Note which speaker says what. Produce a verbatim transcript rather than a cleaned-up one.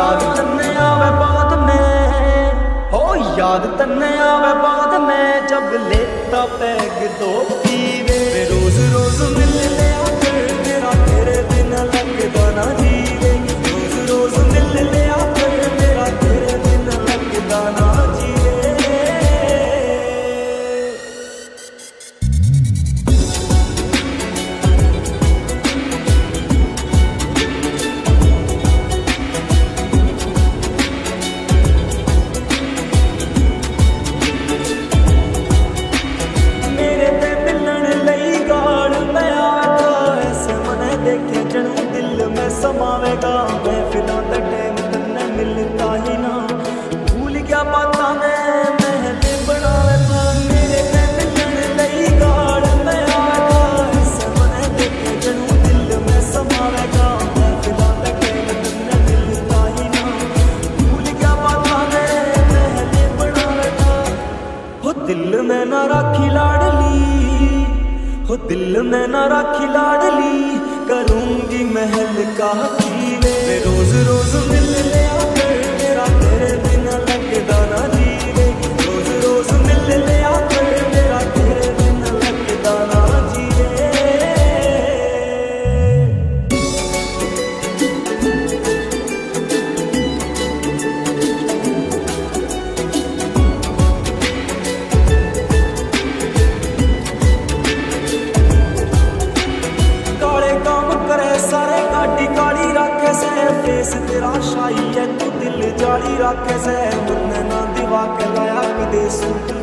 Speaker 1: याद तन्ने आवे बाद में, हो याद तन्ने आवे बाद में, जब लेता पैग दो पीवे। रोज रोज मिल लिया कर मेरा तेरे बिना लगदा ना जीवे, रोज रोज मिल लिया कर मेरा तेरे बिना लगदा ना जीवे। समावेगा मैं फिदा दा टाइम तन्ने मिलता ही ना, भूल गया बातां में महले बनावेगा। मेरे ते मिलन लई गाल मैं आवेगा, ऐसे मने देखे जनू दिल में समावेगा। मैं फिदा दा टाइम तन्ने मिलता ही ना, भूल गया बातां में महले बनावेगा। हो दिल में ना राखी लाडली, हो दिल में ना राखी लाडली, करूंगी महल का कीवे। रोज रोज मिल लिया कर मेरा तेरे बिना लगदा ना जीवे, रोज रोज मिल लिया कर मेरा तेरे बिना लगदा ना जीवे। फेस तेरा शाही है तू दिल जाली रखे से, मुन्ने ना दिवा के लाया कदे सूट